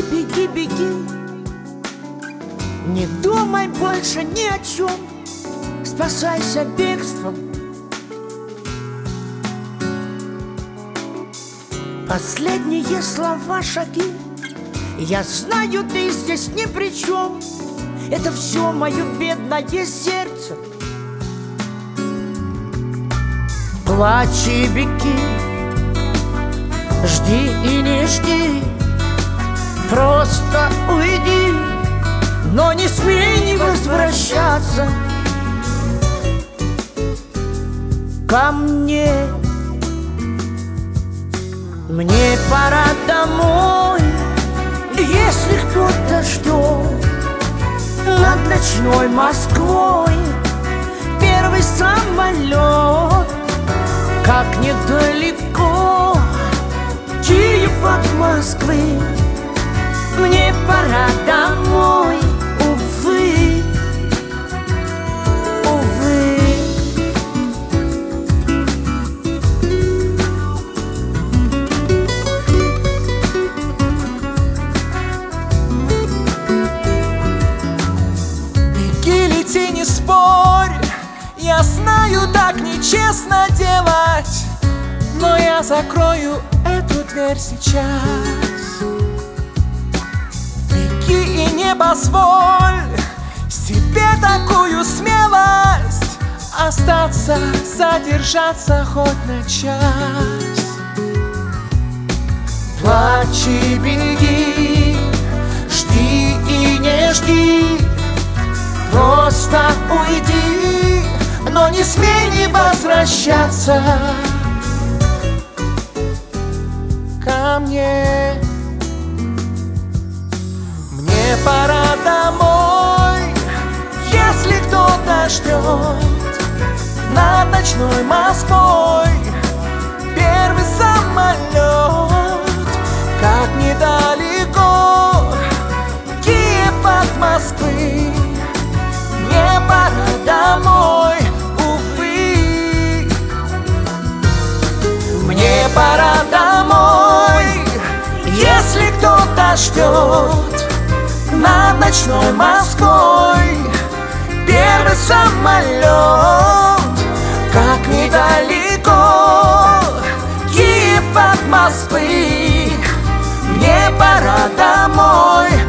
Беги, беги, беги, не думай больше ни о чем, спасайся бегством. Последние слова, шаги, я знаю, ты здесь ни при чем. Это все мое бедное сердце. Плачь и беги, жди и не жди, просто уйди, но не смей не возвращаться ко мне. Мне пора домой, если кто-то ждет над ночной Москвой первый самолет. Как недалеко Киев от Москвы, мне пора домой, увы, увы. Беги, лети, не спорь, я знаю, так нечестно делать, но я закрою эту дверь сейчас. Беги и не позволь себе такую смелость остаться, задержаться хоть на час. Плачь и беги, жди и не жди, просто уйди, но не смей не возвращаться ко мне. Мне пора домой, если кто-то ждет над ночной Москвой первый самолет. Как недалеко Киев от Москвы, мне пора домой, увы. Мне пора домой, если кто-то ждет над ночной Москвой первый самолет. Как недалеко Киев от Москвы, мне пора домой,